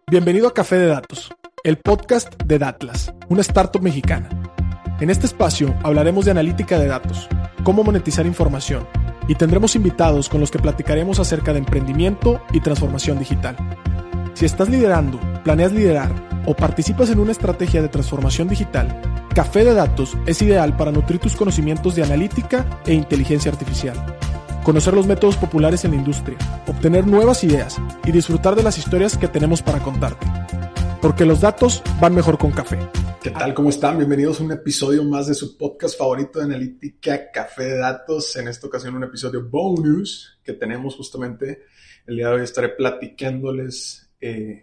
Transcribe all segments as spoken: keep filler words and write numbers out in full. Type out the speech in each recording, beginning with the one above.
Bienvenido a Café de Datos, el podcast de Datlas, una startup mexicana. En este espacio hablaremos de analítica de datos, cómo monetizar información, y tendremos invitados con los que platicaremos acerca de emprendimiento y transformación digital. Si estás liderando, planeas liderar o participas en una estrategia de transformación digital, Café de Datos es ideal para nutrir tus conocimientos de analítica e inteligencia artificial, conocer los métodos populares en la industria, obtener nuevas ideas y disfrutar de las historias que tenemos para contarte. Porque los datos van mejor con café. ¿Qué tal? ¿Cómo están? Bienvenidos a un episodio más de su podcast favorito de analítica, Café de Datos. En esta ocasión un episodio bonus que tenemos justamente. El día de hoy estaré platicándoles eh,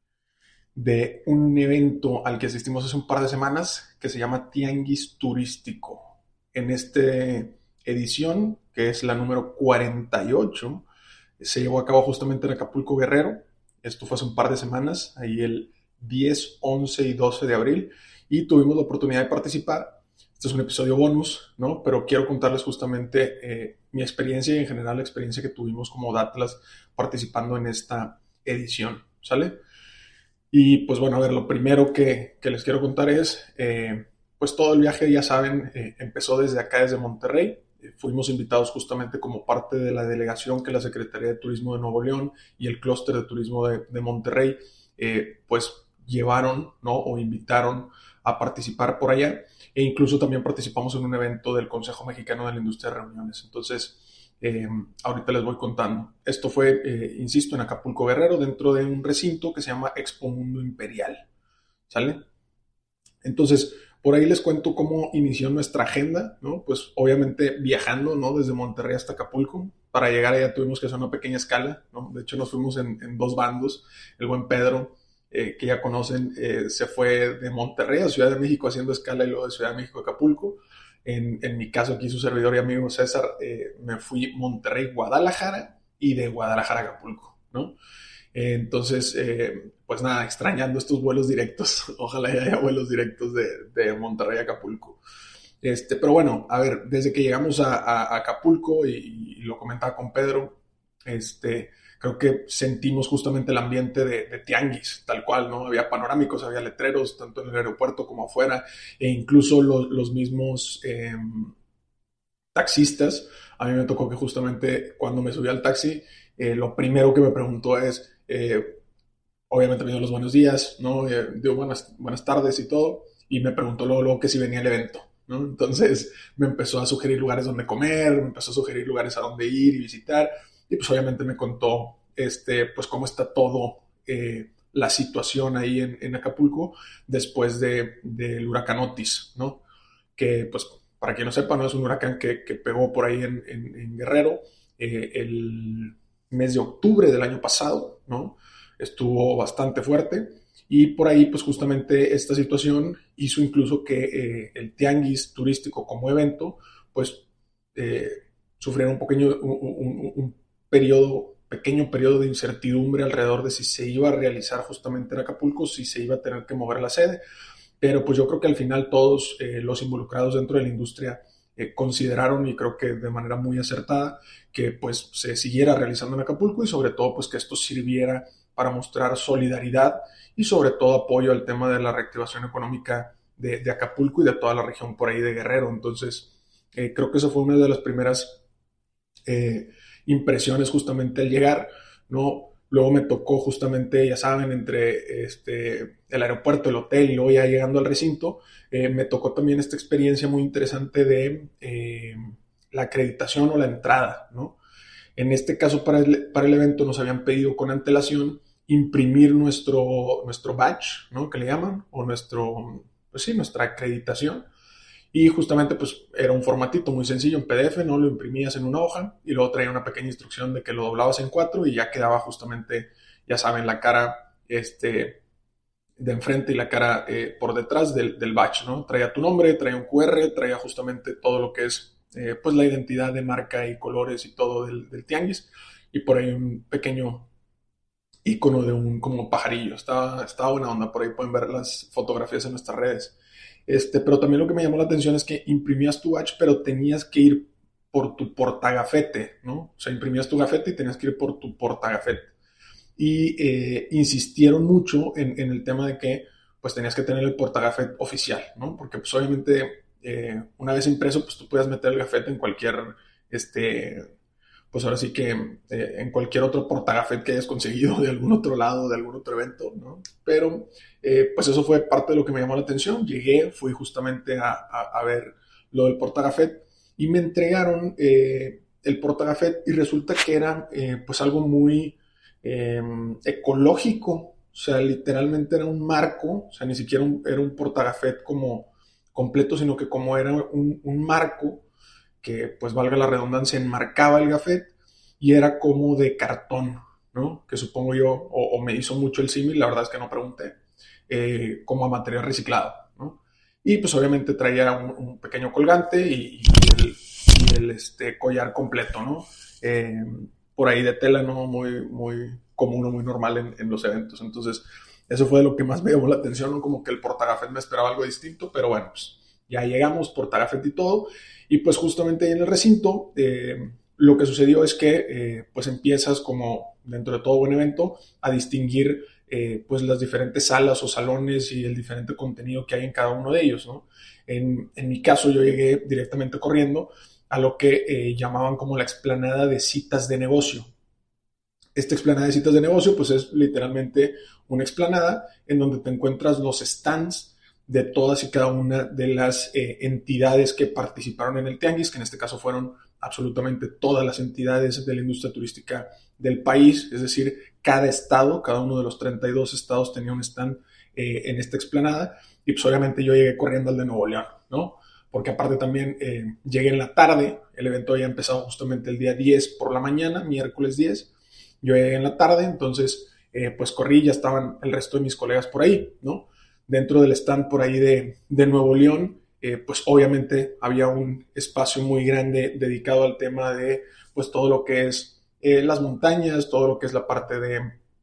de un evento al que asistimos hace un par de semanas que se llama Tianguis Turístico. En esta edición, que es la número cuarenta y ocho, se llevó a cabo justamente en Acapulco, Guerrero. Esto fue hace un par de semanas, ahí el diez, once y doce de abril, y tuvimos la oportunidad de participar. Este es un episodio bonus, ¿no? Pero quiero contarles justamente eh, mi experiencia y en general la experiencia que tuvimos como Datlas participando en esta edición, ¿sale? Y pues bueno, a ver, lo primero que, que les quiero contar es, eh, pues todo el viaje, ya saben, eh, empezó desde acá, desde Monterrey. Eh, fuimos invitados justamente como parte de la delegación que la Secretaría de Turismo de Nuevo León y el Clúster de Turismo de, de Monterrey, eh, pues llevaron, ¿no? O invitaron a participar por allá, e incluso también participamos en un evento del Consejo Mexicano de la Industria de Reuniones. Entonces, eh, ahorita les voy contando. Esto fue, eh, insisto, en Acapulco, Guerrero, dentro de un recinto que se llama Expo Mundo Imperial, ¿sale? Entonces, por ahí les cuento cómo inició nuestra agenda, ¿no? Pues obviamente viajando, ¿no? Desde Monterrey hasta Acapulco. Para llegar allá tuvimos que hacer una pequeña escala, ¿no? De hecho, nos fuimos en, en dos bandos. El buen Pedro, Eh, que ya conocen, eh, se fue de Monterrey a Ciudad de México haciendo escala y luego de Ciudad de México a Acapulco. En, en mi caso, aquí su servidor y amigo César, eh, me fui Monterrey-Guadalajara y de Guadalajara a Acapulco, ¿no? Eh, entonces, eh, pues nada, extrañando estos vuelos directos. Ojalá ya haya vuelos directos de, de Monterrey a Acapulco. Este, pero bueno, a ver, desde que llegamos a, a, a Acapulco y, y lo comentaba con Pedro, este... creo que sentimos justamente el ambiente de, de tianguis, tal cual, ¿no? Había panorámicos, había letreros, tanto en el aeropuerto como afuera, e incluso los, los mismos eh, taxistas. A mí me tocó que justamente cuando me subí al taxi, eh, lo primero que me preguntó es, eh, obviamente me dio los buenos días, ¿no? Eh, dio buenas, buenas tardes y todo, y me preguntó luego, luego que si venía el evento, ¿no? Entonces me empezó a sugerir lugares donde comer, me empezó a sugerir lugares a donde ir y visitar. Y pues obviamente me contó este, pues cómo está todo eh, la situación ahí en, en Acapulco después de, del huracán Otis, ¿no? Que pues para quien no sepa, no es un huracán que, que pegó por ahí en, en, en Guerrero eh, el mes de octubre del año pasado, ¿no? Estuvo bastante fuerte y por ahí pues justamente esta situación hizo incluso que eh, el tianguis turístico como evento pues eh, sufriera un pequeño un, un, un periodo, pequeño periodo de incertidumbre alrededor de si se iba a realizar justamente en Acapulco, si se iba a tener que mover la sede, pero pues yo creo que al final todos eh, los involucrados dentro de la industria eh, consideraron, y creo que de manera muy acertada, que pues se siguiera realizando en Acapulco y sobre todo pues que esto sirviera para mostrar solidaridad y sobre todo apoyo al tema de la reactivación económica de, de Acapulco y de toda la región por ahí de Guerrero. Entonces eh, creo que eso fue una de las primeras eh, impresiones justamente al llegar, ¿no? Luego me tocó justamente, ya saben, entre este, el aeropuerto, el hotel y luego ya llegando al recinto, eh, me tocó también esta experiencia muy interesante de eh, la acreditación o la entrada, ¿no? En este caso para el, para el evento nos habían pedido con antelación imprimir nuestro, nuestro badge, ¿no? Que le llaman, o nuestro, pues sí, nuestra acreditación. Y justamente pues era un formatito muy sencillo en P D F, ¿no? Lo imprimías en una hoja y luego traía una pequeña instrucción de que lo doblabas en cuatro y ya quedaba justamente, ya saben, la cara este, de enfrente y la cara eh, por detrás del, del badge, ¿no? Traía tu nombre, traía un Q R, traía justamente todo lo que es eh, pues la identidad de marca y colores y todo del, del tianguis, y por ahí un pequeño icono de un como pajarillo. Estaba, estaba buena onda, por ahí pueden ver las fotografías en nuestras redes. Este, pero también lo que me llamó la atención es que imprimías tu badge, pero tenías que ir por tu portagafete, ¿no? O sea, imprimías tu gafete y tenías que ir por tu portagafete. y eh, insistieron mucho en, en el tema de que pues tenías que tener el portagafet oficial, ¿no? Porque pues obviamente eh, una vez impreso pues tú puedes meter el gafete en cualquier, este, pues ahora sí que eh, en cualquier otro portagafet que hayas conseguido de algún otro lado, de algún otro evento, ¿no? Pero eh, pues eso fue parte de lo que me llamó la atención. Llegué, fui justamente a, a, a ver lo del portagafet y me entregaron eh, el portagafet y resulta que era eh, pues algo muy eh, ecológico. O sea, literalmente era un marco, o sea, ni siquiera un, era un portagafet como completo, sino que como era un, un marco que, pues valga la redundancia, enmarcaba el gafet y era como de cartón, ¿no? Que supongo yo, o, o me hizo mucho el símil, la verdad es que no pregunté, eh, como a material reciclado, ¿no? Y pues obviamente traía un, un pequeño colgante y, y el, y el este, collar completo, ¿no? Eh, por ahí de tela, ¿no? Muy, muy común o muy normal en, en los eventos. Entonces, eso fue lo que más me llamó la atención, ¿no? Como que el portagafet me esperaba algo distinto, pero bueno, pues ya llegamos, portagafet y todo, y pues justamente ahí en el recinto, eh, lo que sucedió es que eh, pues empiezas como dentro de todo buen evento a distinguir eh, pues las diferentes salas o salones y el diferente contenido que hay en cada uno de ellos, ¿no? En, en mi caso yo llegué directamente corriendo a lo que eh, llamaban como la explanada de citas de negocio. Esta explanada de citas de negocio pues es literalmente una explanada en donde te encuentras los stands de todas y cada una de las eh, entidades que participaron en el tianguis, que en este caso fueron absolutamente todas las entidades de la industria turística del país, es decir, cada estado, cada uno de los treinta y dos estados tenía un stand eh, en esta explanada, y pues obviamente yo llegué corriendo al de Nuevo León, ¿no? Porque aparte también eh, llegué en la tarde, el evento había empezado justamente el día diez por la mañana, miércoles diez, yo llegué en la tarde, entonces eh, pues corrí, ya estaban el resto de mis colegas por ahí, ¿no? Dentro del stand por ahí de, de Nuevo León, eh, pues obviamente había un espacio muy grande dedicado al tema de pues todo lo que es eh, las montañas, todo lo que es la parte de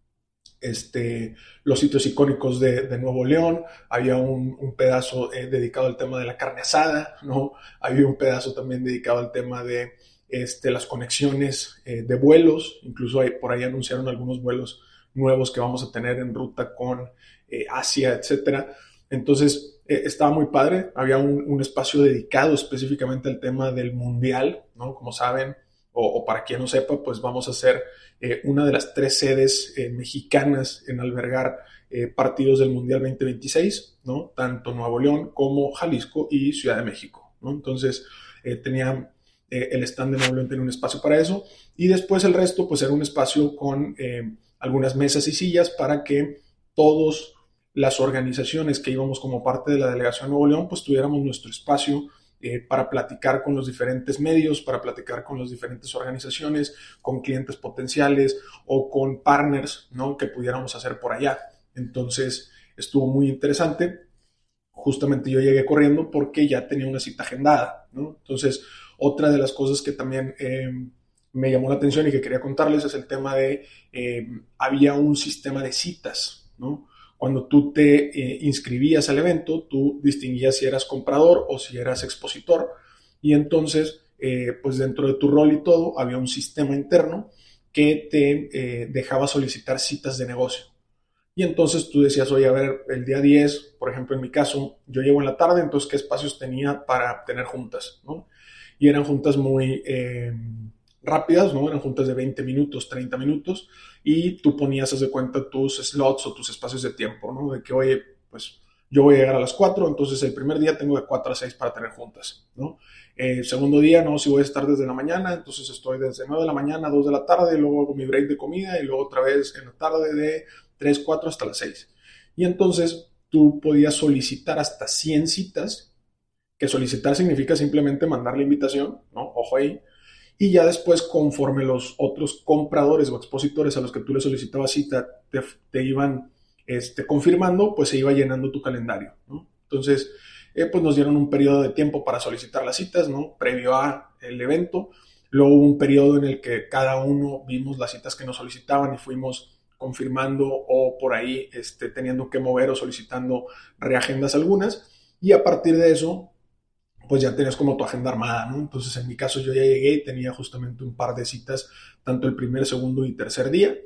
este, los sitios icónicos de, de Nuevo León. Había un, un pedazo eh, dedicado al tema de la carne asada, ¿no? Había un pedazo también dedicado al tema de este, las conexiones eh, de vuelos, incluso hay, por ahí anunciaron algunos vuelos nuevos que vamos a tener en ruta con eh, Asia, etcétera. Entonces eh, estaba muy padre, había un, un espacio dedicado específicamente al tema del mundial, ¿no? Como saben, o, o para quien no sepa, pues vamos a ser eh, una de las tres sedes eh, mexicanas en albergar eh, partidos del Mundial veinte veintiséis, ¿no? Tanto Nuevo León como Jalisco y Ciudad de México, ¿no? Entonces eh, tenía eh, el stand de Nuevo León tenía un espacio para eso, y después el resto pues era un espacio con eh, algunas mesas y sillas para que todos las organizaciones que íbamos como parte de la delegación Nuevo León, pues tuviéramos nuestro espacio eh, para platicar con los diferentes medios, para platicar con las diferentes organizaciones, con clientes potenciales o con partners, ¿no? Que pudiéramos hacer por allá. Entonces estuvo muy interesante. Justamente yo llegué corriendo porque ya tenía una cita agendada, ¿no? Entonces, otra de las cosas que también eh, me llamó la atención y que quería contarles es el tema de, eh, había un sistema de citas, ¿no? Cuando tú te eh, inscribías al evento, tú distinguías si eras comprador o si eras expositor, y entonces, eh, pues dentro de tu rol y todo, había un sistema interno que te eh, dejaba solicitar citas de negocio. Y entonces tú decías, oye, a ver, el día diez, por ejemplo, en mi caso, yo llego en la tarde, entonces, ¿qué espacios tenía para tener juntas, ¿no? Y eran juntas muy eh, rápidas, ¿no? Eran juntas de veinte minutos, treinta minutos, y tú ponías, haz de cuenta, tus slots o tus espacios de tiempo, ¿no? De que, oye, pues yo voy a llegar a las cuatro, entonces el primer día tengo de cuatro a seis para tener juntas, ¿no? El segundo día, no, si voy a estar desde la mañana, entonces estoy desde nueve de la mañana a dos de la tarde, y luego hago mi break de comida, y luego otra vez en la tarde de tres, cuatro hasta las seis. Y entonces tú podías solicitar hasta cien citas, que solicitar significa simplemente mandar la invitación, ¿no? Ojo ahí. Y ya después, conforme los otros compradores o expositores a los que tú le solicitabas cita te, te iban este, confirmando, pues se iba llenando tu calendario, ¿no? Entonces, eh, pues nos dieron un periodo de tiempo para solicitar las citas, ¿no? Previo a el evento. Luego hubo un periodo en el que cada uno vimos las citas que nos solicitaban y fuimos confirmando o por ahí este, teniendo que mover o solicitando reagendas algunas. Y a partir de eso, pues ya tenías como tu agenda armada, ¿no? Entonces, en mi caso, yo ya llegué y tenía justamente un par de citas, tanto el primer, segundo y tercer día.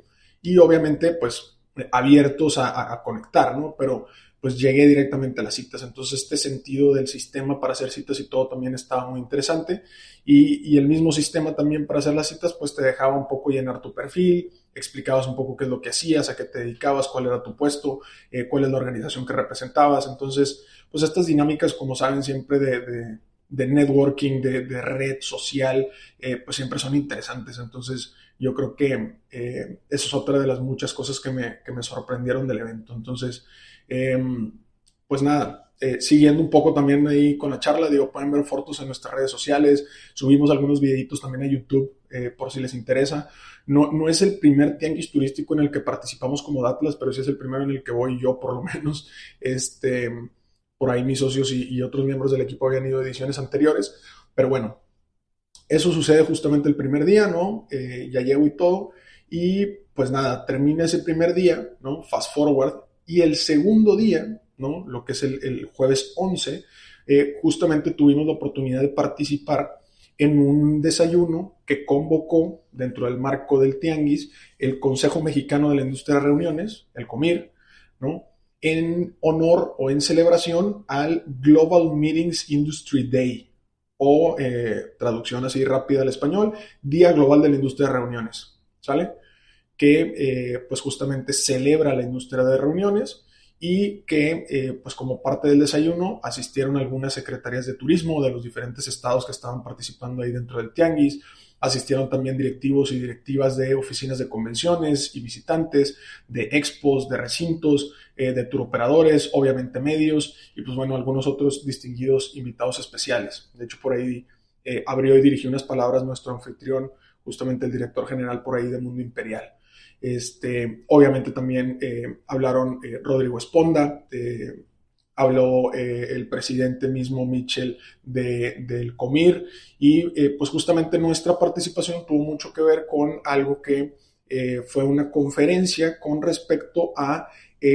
y obviamente pues abiertos a, a, a conectar, ¿no? Pero pues llegué directamente a las citas. Entonces este sentido del sistema para hacer citas y todo también estaba muy interesante. Y, y el mismo sistema también para hacer las citas pues te dejaba un poco llenar tu perfil, explicabas un poco qué es lo que hacías, a qué te dedicabas, cuál era tu puesto, eh, cuál es la organización que representabas. Entonces pues estas dinámicas, como saben, siempre de, de, de networking, de, de red social, eh, pues siempre son interesantes. Entonces yo creo que eh, eso es otra de las muchas cosas que me, que me sorprendieron del evento. Entonces, Eh, pues nada, eh, siguiendo un poco también ahí con la charla, digo, pueden ver fotos en nuestras redes sociales, subimos algunos videitos también a YouTube eh, por si les interesa. No, no es el primer tianguis turístico en el que participamos como Datlas, pero sí es el primero en el que voy yo, por lo menos. Este, por ahí mis socios y, y otros miembros del equipo habían ido a ediciones anteriores, pero bueno, eso sucede justamente el primer día, ¿no? Eh, ya llego y todo, y pues nada, termina ese primer día, ¿no? Fast forward. Y el segundo día, ¿no? Lo que es el, el jueves once, eh, justamente tuvimos la oportunidad de participar en un desayuno que convocó dentro del marco del Tianguis el Consejo Mexicano de la Industria de Reuniones, el COMIR, ¿no? En honor o en celebración al Global Meetings Industry Day, o eh, traducción así rápida al español, Día Global de la Industria de Reuniones, ¿sale? Que eh, pues justamente celebra la industria de reuniones y que eh, pues como parte del desayuno asistieron algunas secretarías de turismo de los diferentes estados que estaban participando ahí dentro del Tianguis, asistieron también directivos y directivas de oficinas de convenciones y visitantes, de expos, de recintos, eh, de turoperadores, obviamente medios y pues bueno, algunos otros distinguidos invitados especiales. De hecho, por ahí eh, abrió y dirigió unas palabras nuestro anfitrión, justamente el director general por ahí de Mundo Imperial. Este, obviamente también eh, hablaron eh, Rodrigo Esponda, eh, habló eh, el presidente mismo Michel de, del COMIR y eh, pues justamente nuestra participación tuvo mucho que ver con algo que eh, fue una conferencia con respecto a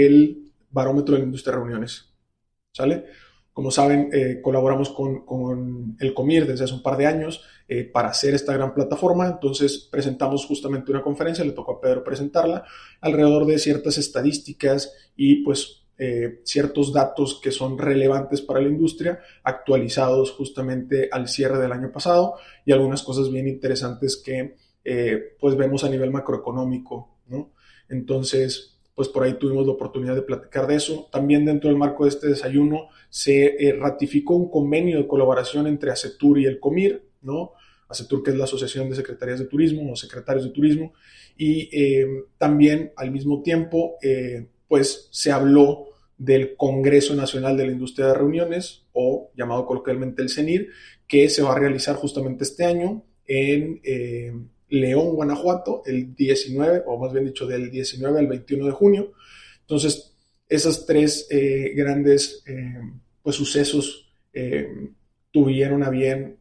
el barómetro de la industria de reuniones, ¿sale? Como saben, eh, colaboramos con, con el COMIR desde hace un par de años eh, para hacer esta gran plataforma. Entonces presentamos justamente una conferencia, le tocó a Pedro presentarla, alrededor de ciertas estadísticas y pues eh, ciertos datos que son relevantes para la industria, actualizados justamente al cierre del año pasado y algunas cosas bien interesantes que eh, pues vemos a nivel macroeconómico, ¿no? Entonces, pues por ahí tuvimos la oportunidad de platicar de eso. También dentro del marco de este desayuno se eh, ratificó un convenio de colaboración entre ASETUR y el COMIR, ¿no? ASETUR, que es la Asociación de Secretarías de Turismo o Secretarios de Turismo, y eh, también al mismo tiempo, eh, pues se habló del Congreso Nacional de la Industria de Reuniones, o llamado coloquialmente el CENIR, que se va a realizar justamente este año en Eh, León, Guanajuato, el diecinueve, o más bien dicho, del diecinueve al veintiuno de junio. Entonces, esas tres eh, grandes eh, pues, sucesos eh, tuvieron a bien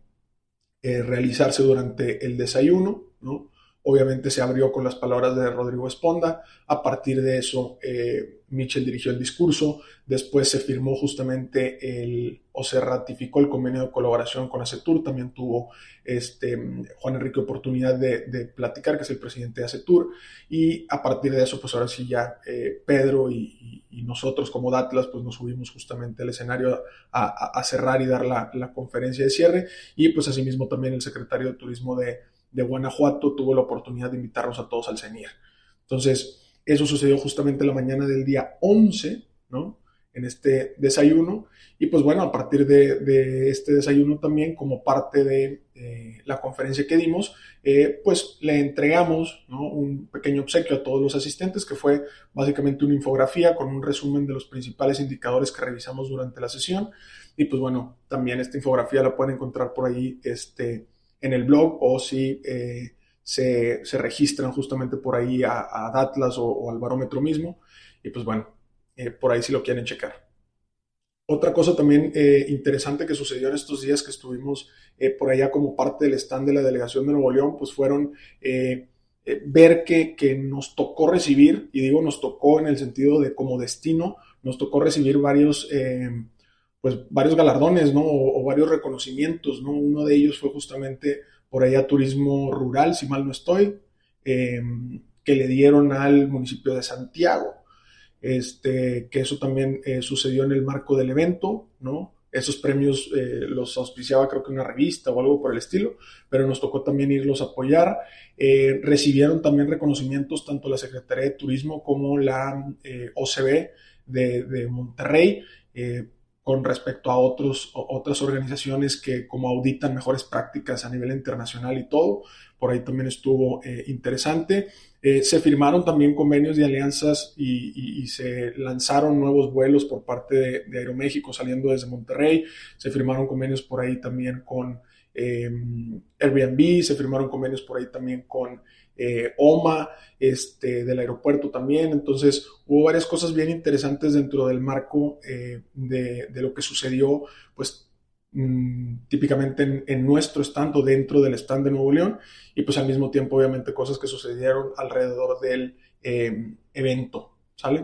eh, realizarse durante el desayuno, ¿no? Obviamente se abrió con las palabras de Rodrigo Esponda. A partir de eso, eh, Michel dirigió el discurso. Después se firmó justamente el, o se ratificó el convenio de colaboración con ASETUR. También tuvo este, Juan Enrique oportunidad de, de platicar, que es el presidente de ASETUR. Y a partir de eso, pues ahora sí ya eh, Pedro y, y, y nosotros como Datlas, pues nos subimos justamente al escenario a, a, a cerrar y dar la, la conferencia de cierre. Y pues asimismo también el secretario de Turismo de de Guanajuato tuvo la oportunidad de invitarnos a todos al CENIR. Entonces, eso sucedió justamente la mañana del día once, ¿no? En este desayuno. Y pues bueno, a partir de, de este desayuno también, como parte de eh, la conferencia que dimos, eh, pues le entregamos, ¿no?, un pequeño obsequio a todos los asistentes, que fue básicamente una infografía con un resumen de los principales indicadores que revisamos durante la sesión. Y pues bueno, también esta infografía la pueden encontrar por ahí, este, en el blog, o si eh, se, se registran justamente por ahí a, a Datlas o, o al barómetro mismo, y pues bueno, eh, por ahí si lo quieren checar. Otra cosa también eh, interesante que sucedió en estos días que estuvimos eh, por allá como parte del stand de la delegación de Nuevo León, pues fueron eh, eh, ver que, que nos tocó recibir, y digo nos tocó en el sentido de como destino, nos tocó recibir varios eh, pues varios galardones, ¿no? O, o varios reconocimientos, ¿no? Uno de ellos fue justamente por allá Turismo Rural, si mal no estoy, eh, que le dieron al municipio de Santiago. Este, que eso también eh, sucedió en el marco del evento, ¿no? Esos premios eh, los auspiciaba creo que una revista o algo por el estilo, pero nos tocó también irlos a apoyar. Eh, recibieron también reconocimientos tanto la Secretaría de Turismo como la eh, O C B de, de Monterrey, eh, con respecto a otros, otras organizaciones que como auditan mejores prácticas a nivel internacional y todo. Por ahí también estuvo eh, interesante. Eh, se firmaron también convenios de alianzas y, y, y se lanzaron nuevos vuelos por parte de, de Aeroméxico saliendo desde Monterrey. Se firmaron convenios por ahí también con eh, Airbnb, se firmaron convenios por ahí también con eh, O M A, este, del aeropuerto también. Entonces hubo varias cosas bien interesantes dentro del marco eh, de, de lo que sucedió, pues típicamente en, en nuestro stand o dentro del stand de Nuevo León, y pues al mismo tiempo obviamente cosas que sucedieron alrededor del eh, evento, ¿sale?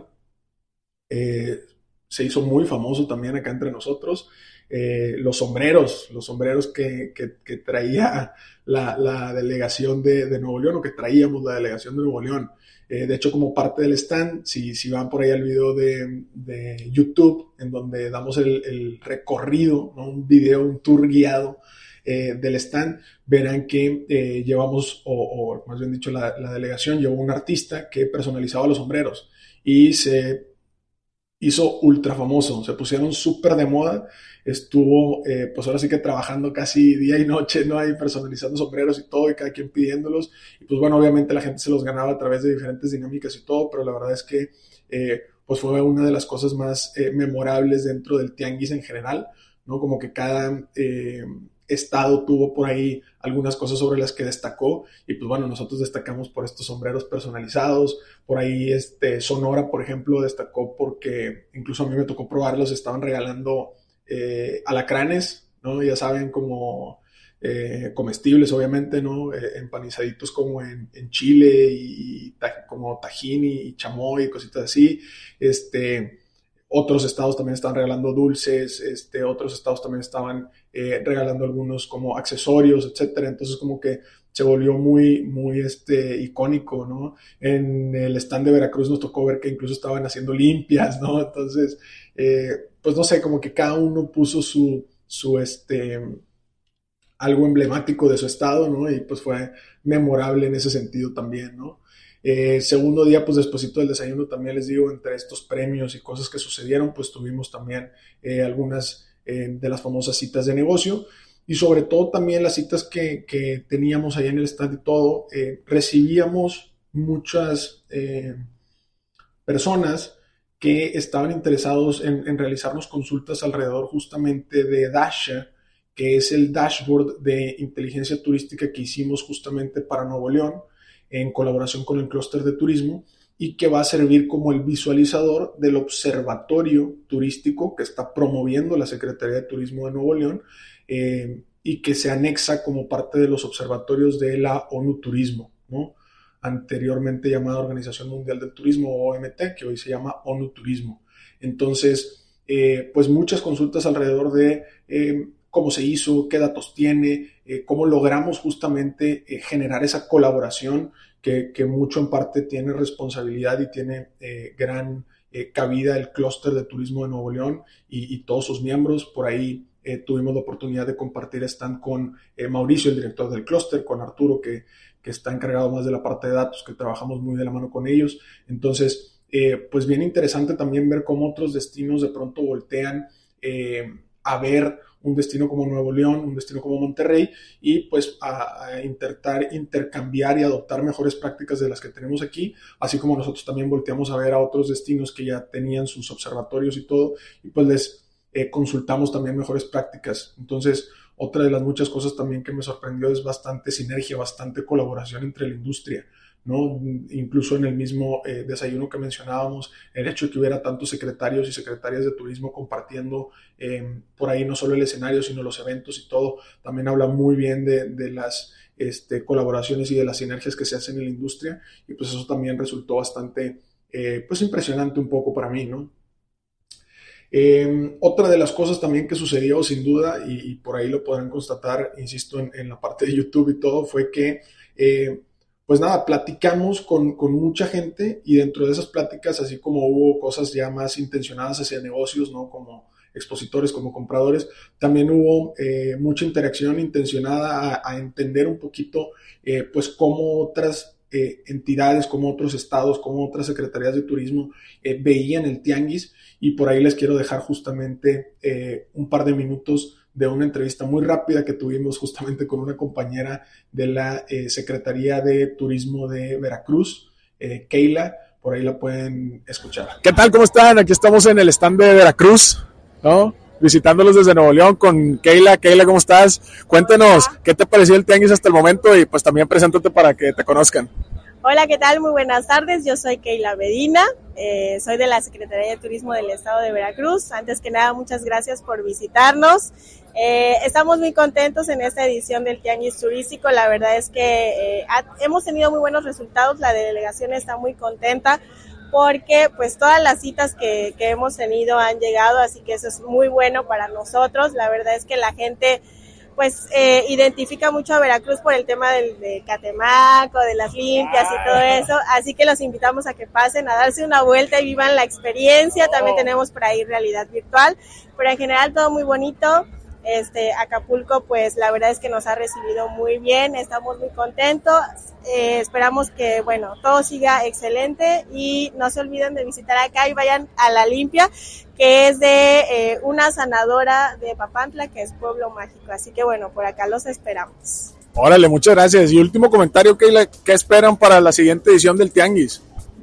Eh, se hizo muy famoso también acá entre nosotros eh, los sombreros, los sombreros que, que, que traía la, la delegación de, de Nuevo León, o que traíamos la delegación de Nuevo León. Eh, de hecho, como parte del stand, si, si van por ahí al video de, de YouTube, en donde damos el, el recorrido, ¿no? Un video, un tour guiado eh, del stand, verán que eh, llevamos, o, o más bien dicho, la, la delegación llevó un artista que personalizaba los sombreros y se hizo ultra famoso, se pusieron súper de moda, estuvo eh, pues ahora sí que trabajando casi día y noche, ¿no? Ahí personalizando sombreros y todo, y cada quien pidiéndolos, y pues bueno, obviamente la gente se los ganaba a través de diferentes dinámicas y todo, pero la verdad es que eh, pues fue una de las cosas más eh, memorables dentro del tianguis en general, ¿no? Como que cada eh, estado tuvo por ahí algunas cosas sobre las que destacó, y pues bueno, nosotros destacamos por estos sombreros personalizados. Por ahí este, Sonora, por ejemplo, destacó porque incluso a mí me tocó probarlos, estaban regalando eh, alacranes, ¿no? Ya saben, como eh, comestibles, obviamente, ¿no? Eh, empanizaditos como en, en chile y ta, como tajín y chamoy y cositas así. Este... Otros estados también estaban regalando dulces, este, otros estados también estaban eh, regalando algunos como accesorios, etcétera. Entonces como que se volvió muy, muy este, icónico, ¿no? En el stand de Veracruz nos tocó ver que incluso estaban haciendo limpias, ¿no? Entonces, eh, pues no sé, como que cada uno puso su, su este, algo emblemático de su estado, ¿no? Y pues fue memorable en ese sentido también, ¿no? Eh, segundo día, pues despuesito del desayuno, también les digo, entre estos premios y cosas que sucedieron, pues tuvimos también eh, algunas eh, de las famosas citas de negocio, y sobre todo también las citas que, que teníamos ahí en el stand y todo. Eh, recibíamos muchas eh, personas que estaban interesados en, en realizarnos consultas alrededor justamente de Dasha, que es el dashboard de inteligencia turística que hicimos justamente para Nuevo León, en colaboración con el clúster de turismo, y que va a servir como el visualizador del observatorio turístico que está promoviendo la Secretaría de Turismo de Nuevo León, eh, y que se anexa como parte de los observatorios de la ONU Turismo, ¿no? Anteriormente llamada Organización Mundial del Turismo, O M T, que hoy se llama ONU Turismo. Entonces, eh, pues muchas consultas alrededor de eh, cómo se hizo, qué datos tiene, eh, cómo logramos justamente eh, generar esa colaboración que, que mucho en parte tiene responsabilidad y tiene eh, gran eh, cabida el clúster de turismo de Nuevo León y, y todos sus miembros. Por ahí eh, tuvimos la oportunidad de compartir stand con eh, Mauricio, el director del clúster, con Arturo, que, que está encargado más de la parte de datos, que trabajamos muy de la mano con ellos. Entonces, eh, pues bien interesante también ver cómo otros destinos de pronto voltean eh, a ver un destino como Nuevo León, un destino como Monterrey, y pues a, a intentar intercambiar y adoptar mejores prácticas de las que tenemos aquí, así como nosotros también volteamos a ver a otros destinos que ya tenían sus observatorios y todo, y pues les eh, consultamos también mejores prácticas. Entonces, otra de las muchas cosas también que me sorprendió es bastante sinergia, bastante colaboración entre la industria, ¿no? Incluso en el mismo eh, desayuno que mencionábamos, el hecho de que hubiera tantos secretarios y secretarias de turismo compartiendo eh, por ahí no solo el escenario, sino los eventos y todo, también habla muy bien de, de las este, colaboraciones y de las sinergias que se hacen en la industria, y pues eso también resultó bastante eh, pues impresionante un poco para mí, ¿no? Eh, otra de las cosas también que sucedió sin duda, y, y por ahí lo podrán constatar, insisto, en, en la parte de YouTube y todo, fue que eh, pues nada, platicamos con, con mucha gente y dentro de esas pláticas, así como hubo cosas ya más intencionadas hacia negocios, ¿no? Como expositores, como compradores, también hubo eh, mucha interacción intencionada a, a entender un poquito, eh, pues, cómo otras eh, entidades, como otros estados, como otras secretarías de turismo eh, veían el tianguis, y por ahí les quiero dejar justamente eh, un par de minutos de una entrevista muy rápida que tuvimos justamente con una compañera de la eh, Secretaría de Turismo de Veracruz, eh, Keila. Por ahí la pueden escuchar. ¿Qué tal? ¿Cómo están? Aquí estamos en el stand de Veracruz, ¿no? Visitándolos desde Nuevo León con Keila. Keila, ¿cómo estás? Cuéntanos, ¿qué te pareció el tianguis hasta el momento? Y pues también preséntate para que te conozcan. Hola, ¿qué tal? Muy buenas tardes. Yo soy Keila Medina, eh, soy de la Secretaría de Turismo del Estado de Veracruz. Antes que nada, muchas gracias por visitarnos. Eh, estamos muy contentos en esta edición del Tianguis Turístico. La verdad es que eh, ha, hemos tenido muy buenos resultados. La delegación está muy contenta porque pues todas las citas que, que hemos tenido han llegado, así que eso es muy bueno para nosotros. La verdad es que la gente pues eh, identifica mucho a Veracruz por el tema del, de Catemaco, de las limpias y todo eso, así que los invitamos a que pasen, a darse una vuelta y vivan la experiencia. También tenemos por ahí realidad virtual, pero en general todo muy bonito. Este, Acapulco, pues la verdad es que nos ha recibido muy bien, estamos muy contentos, eh, esperamos que, bueno, todo siga excelente y no se olviden de visitar acá y vayan a La Limpia, que es de eh, una sanadora de Papantla, que es Pueblo Mágico, así que bueno, por acá los esperamos. Órale, muchas gracias. Y último comentario, Keila, ¿qué esperan para la siguiente edición del Tianguis?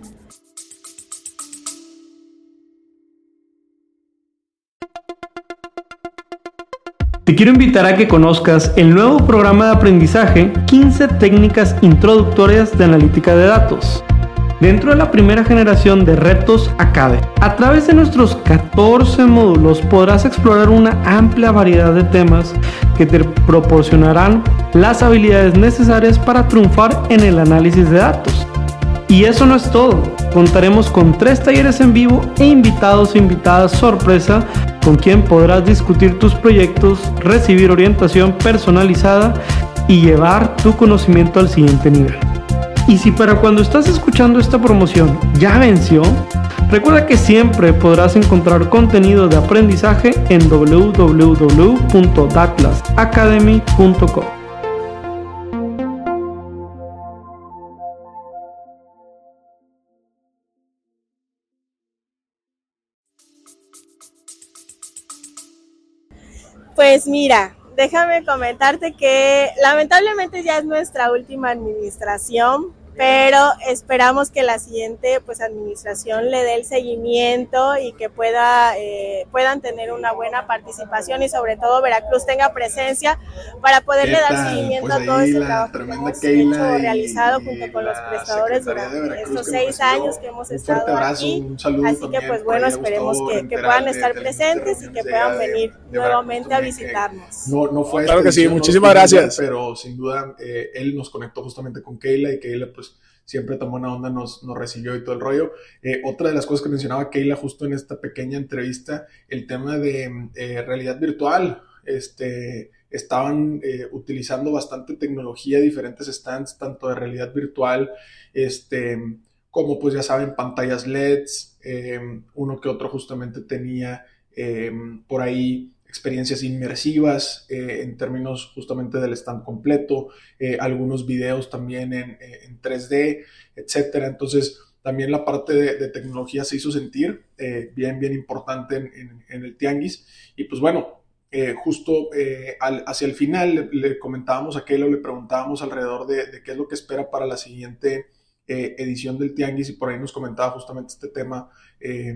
Te quiero invitar a que conozcas el nuevo programa de aprendizaje quince técnicas introductorias de analítica de datos, dentro de la primera generación de Retos Academy. A través de nuestros catorce módulos podrás explorar una amplia variedad de temas que te proporcionarán las habilidades necesarias para triunfar en el análisis de datos. Y eso no es todo, contaremos con tres talleres en vivo e invitados e invitadas sorpresa con quien podrás discutir tus proyectos, recibir orientación personalizada y llevar tu conocimiento al siguiente nivel. Y si para cuando estás escuchando esta promoción ya venció, recuerda que siempre podrás encontrar contenido de aprendizaje en doble u doble u doble u punto datlas academy punto com. Pues mira, déjame comentarte que lamentablemente ya es nuestra última administración, pero esperamos que la siguiente pues administración le dé el seguimiento y que pueda eh, puedan tener una buena participación y sobre todo Veracruz tenga presencia para poderle dar seguimiento pues a todo este trabajo que hemos Keila hecho, y, realizado junto con los prestadores durante estos seis años que hemos estado abrazo, aquí. Así que pues bueno, esperemos que, que puedan estar presentes y que puedan venir de, de nuevamente a visitarnos. No, no fue claro que sí, muchísimas gracias. Pero sin duda eh, él nos conectó justamente con Keila y Keila pues siempre tan buena onda nos, nos recibió y todo el rollo. Eh, otra de las cosas que mencionaba Keila justo en esta pequeña entrevista, el tema de eh, realidad virtual. Este, estaban eh, utilizando bastante tecnología, diferentes stands, tanto de realidad virtual, este, como pues ya saben, pantallas L E Ds, eh, uno que otro justamente tenía eh, por ahí experiencias inmersivas eh, en términos justamente del stand completo, eh, algunos videos también en, en tres D, etcétera. Entonces, también la parte de, de tecnología se hizo sentir eh, bien, bien importante en, en, en el Tianguis. Y pues bueno, eh, justo eh, al, hacia el final le, le comentábamos a Keila, le preguntábamos alrededor de, de qué es lo que espera para la siguiente eh, edición del Tianguis, y por ahí nos comentaba justamente este tema eh,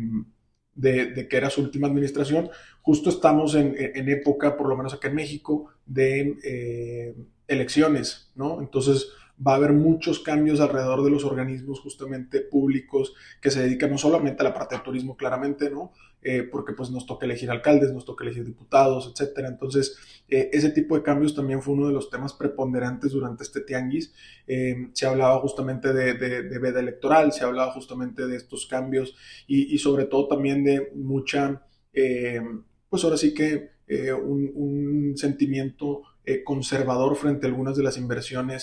De, de que era su última administración. Justo estamos en, en época, por lo menos acá en México, de eh, elecciones, ¿no? Entonces va a haber muchos cambios alrededor de los organismos justamente públicos que se dedican no solamente a la parte de turismo, claramente, ¿no? Eh, porque pues nos toca elegir alcaldes, nos toca elegir diputados, etcétera. Entonces, eh, ese tipo de cambios también fue uno de los temas preponderantes durante este tianguis. Eh, se hablaba justamente de, de, de veda electoral, se hablaba justamente de estos cambios y, y sobre todo también de mucha, eh, pues ahora sí que eh, un, un sentimiento eh, conservador frente a algunas de las inversiones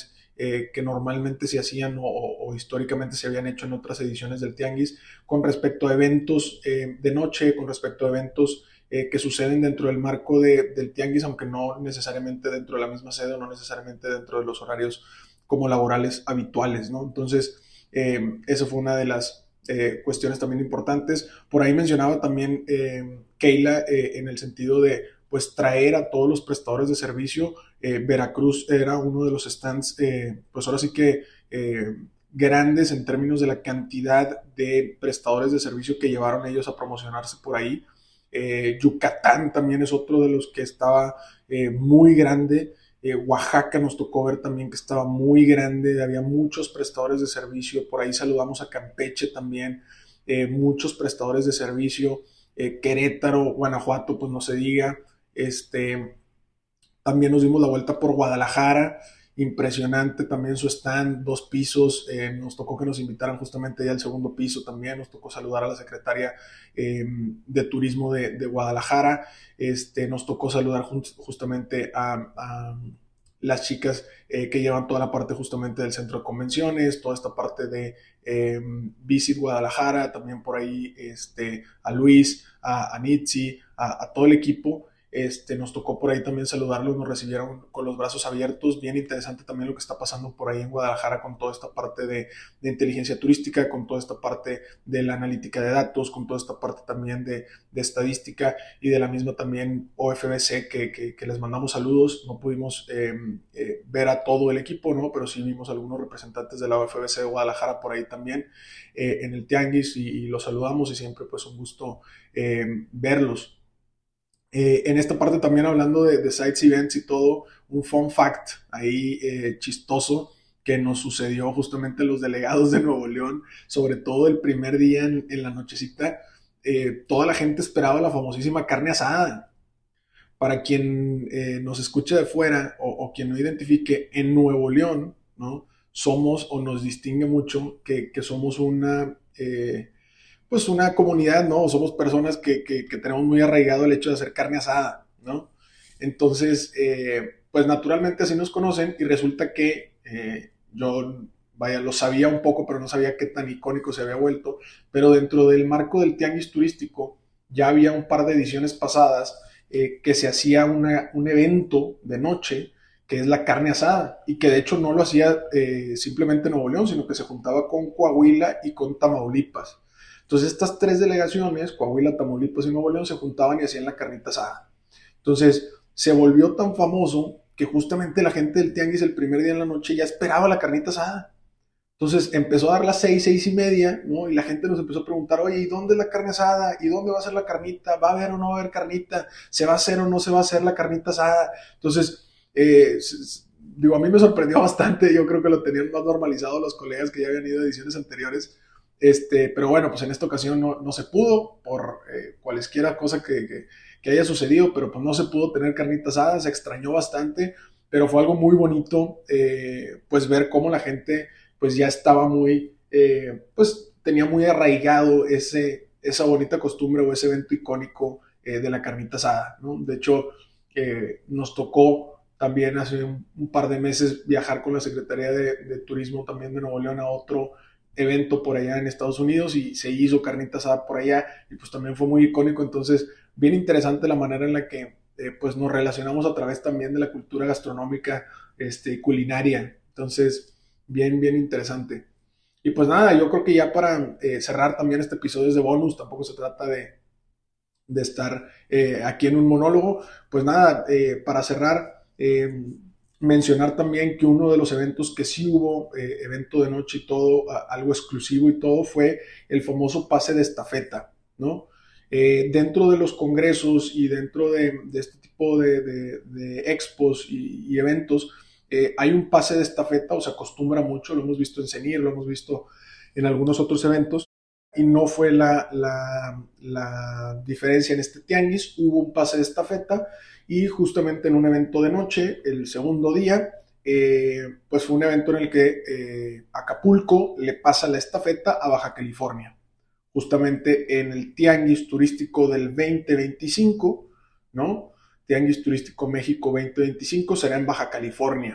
eh, que normalmente se hacían o, o históricamente se habían hecho en otras ediciones del Tianguis con respecto a eventos eh, de noche, con respecto a eventos eh, que suceden dentro del marco de, del Tianguis, aunque no necesariamente dentro de la misma sede o no necesariamente dentro de los horarios como laborales habituales, ¿no? Entonces, eh, esa fue una de las eh, cuestiones también importantes. Por ahí mencionaba también eh, Keila eh, en el sentido de pues traer a todos los prestadores de servicio. eh, Veracruz era uno de los stands, eh, pues ahora sí que eh, grandes en términos de la cantidad de prestadores de servicio que llevaron ellos a promocionarse por ahí. Eh, Yucatán también es otro de los que estaba eh, muy grande. Eh, Oaxaca nos tocó ver también que estaba muy grande, había muchos prestadores de servicio. Por ahí saludamos a Campeche también, eh, muchos prestadores de servicio. eh, Querétaro, Guanajuato, pues no se diga. Este, también nos dimos la vuelta por Guadalajara, impresionante también su stand, dos pisos. Eh, nos tocó que nos invitaran justamente ya al segundo piso también. Nos tocó saludar a la secretaria eh, de turismo de, de Guadalajara. Este, nos tocó saludar just, justamente a, a las chicas eh, que llevan toda la parte justamente del centro de convenciones, toda esta parte de eh, Visit Guadalajara, también por ahí este, a Luis, a, a Nitsi, a, a todo el equipo. Este, nos tocó por ahí también saludarlos, nos recibieron con los brazos abiertos. Bien interesante también lo que está pasando por ahí en Guadalajara con toda esta parte de, de inteligencia turística, con toda esta parte de la analítica de datos, con toda esta parte también de, de estadística y de la misma también O F B C que, que, que les mandamos saludos. No pudimos eh, eh, ver a todo el equipo, ¿no? Pero sí vimos algunos representantes de la O F B C de Guadalajara por ahí también eh, en el Tianguis y, y los saludamos y siempre pues un gusto eh, verlos. Eh, en esta parte también hablando de, de sites, events y todo, un fun fact ahí eh, chistoso que nos sucedió justamente a los delegados de Nuevo León, sobre todo el primer día en, en la nochecita. Eh, toda la gente esperaba la famosísima carne asada. Para quien eh, nos escuche de fuera o, o quien no identifique, en Nuevo León, ¿no? Somos o nos distingue mucho que, que somos una... Eh, pues una comunidad, ¿no? Somos personas que, que, que tenemos muy arraigado el hecho de hacer carne asada, ¿no? Entonces, eh, pues naturalmente así nos conocen y resulta que eh, yo, vaya, lo sabía un poco, pero no sabía qué tan icónico se había vuelto, pero dentro del marco del Tianguis turístico ya había un par de ediciones pasadas eh, que se hacía una, un evento de noche que es la carne asada y que de hecho no lo hacía eh, simplemente Nuevo León, sino que se juntaba con Coahuila y con Tamaulipas. Entonces estas tres delegaciones, Coahuila, Tamaulipas y Nuevo León, se juntaban y hacían la carnita asada. Entonces se volvió tan famoso que justamente la gente del Tianguis el primer día en la noche ya esperaba la carnita asada. Entonces empezó a dar las seis, seis y media, ¿no? Y la gente nos empezó a preguntar, oye, ¿y dónde es la carne asada? ¿Y dónde va a ser la carnita? ¿Va a haber o no va a haber carnita? ¿Se va a hacer o no se va a hacer la carnita asada? Entonces, eh, digo, a mí me sorprendió bastante. Yo creo que lo tenían más normalizado los colegas que ya habían ido a ediciones anteriores. Este, pero bueno, pues en esta ocasión no, no se pudo por eh, cualesquiera cosa que, que, que haya sucedido, pero pues no se pudo tener carnita asada, se extrañó bastante, pero fue algo muy bonito, eh, pues ver cómo la gente pues ya estaba muy, eh, pues tenía muy arraigado ese, esa bonita costumbre o ese evento icónico eh, de la carnita asada, ¿no? De hecho, eh, nos tocó también hace un, un par de meses viajar con la Secretaría de, de Turismo también de Nuevo León a otro evento por allá en Estados Unidos y se hizo carnita asada por allá y pues también fue muy icónico. Entonces bien interesante la manera en la que eh, pues nos relacionamos a través también de la cultura gastronómica este, culinaria. Entonces bien bien interesante. Y pues nada, yo creo que ya para eh, cerrar también este episodio es de bonus, tampoco se trata de, de estar eh, aquí en un monólogo. Pues nada, eh, para cerrar eh, mencionar también que uno de los eventos que sí hubo, eh, evento de noche y todo, a, algo exclusivo y todo, fue el famoso pase de estafeta, ¿no? Eh, dentro de los congresos y dentro de, de este tipo de, de, de expos y, y eventos, eh, hay un pase de estafeta, o se acostumbra mucho, lo hemos visto en CENIR, lo hemos visto en algunos otros eventos, y no fue la, la, la diferencia en este tianguis. Hubo un pase de estafeta y justamente en un evento de noche, el segundo día, eh, pues fue un evento en el que eh, Acapulco le pasa la estafeta a Baja California, justamente en el Tianguis Turístico del veinte veinticinco, ¿no? Tianguis Turístico México veinte veinticinco será en Baja California.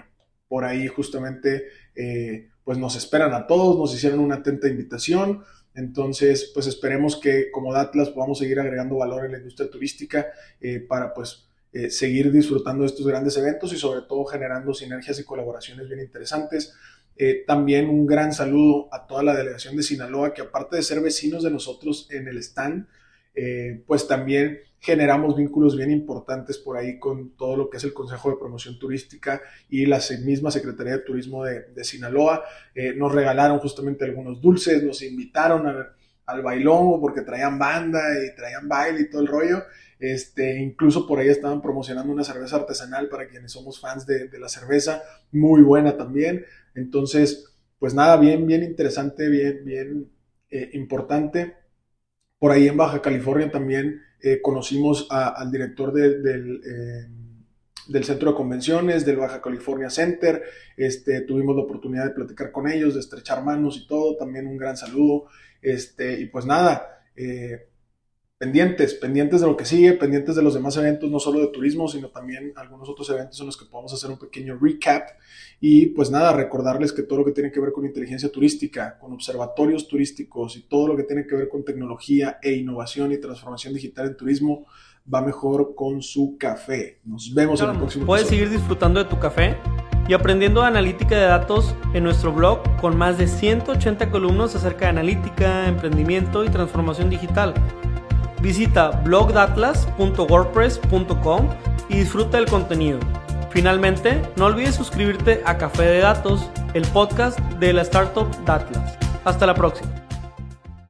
por ahí justamente eh, pues nos esperan a todos, nos hicieron una atenta invitación. Entonces, pues esperemos que como Datlas podamos seguir agregando valor en la industria turística eh, para pues eh, seguir disfrutando de estos grandes eventos y sobre todo generando sinergias y colaboraciones bien interesantes. Eh, también un gran saludo a toda la delegación de Sinaloa, que aparte de ser vecinos de nosotros en el stand, eh, pues también generamos vínculos bien importantes por ahí con todo lo que es el Consejo de Promoción Turística y la misma Secretaría de Turismo de, de Sinaloa. Eh, nos regalaron justamente algunos dulces, nos invitaron a, al bailongo porque traían banda y traían baile y todo el rollo. Este, incluso por ahí estaban promocionando una cerveza artesanal para quienes somos fans de, de la cerveza, muy buena también. Entonces, pues nada, bien, bien interesante, bien, bien eh, importante. Por ahí en Baja California también eh, conocimos a, al director de, del, eh, del Centro de Convenciones, del Baja California Center. Este, tuvimos la oportunidad de platicar con ellos, de estrechar manos y todo. También un gran saludo. Este, y pues nada, eh, pendientes, pendientes de lo que sigue, pendientes de los demás eventos, no solo de turismo, sino también algunos otros eventos en los que podamos hacer un pequeño recap. Y pues nada, recordarles que todo lo que tiene que ver con inteligencia turística, con observatorios turísticos y todo lo que tiene que ver con tecnología e innovación y transformación digital en turismo va mejor con su café. Nos vemos claro, en el próximo Puedes episodio. Seguir disfrutando de tu café y aprendiendo analítica de datos en nuestro blog con más de ciento ochenta columnas acerca de analítica, emprendimiento y transformación digital. Visita blog datlas punto wordpress punto com y disfruta del contenido. Finalmente, no olvides suscribirte a Café de Datos, el podcast de la startup Datlas. Hasta la próxima.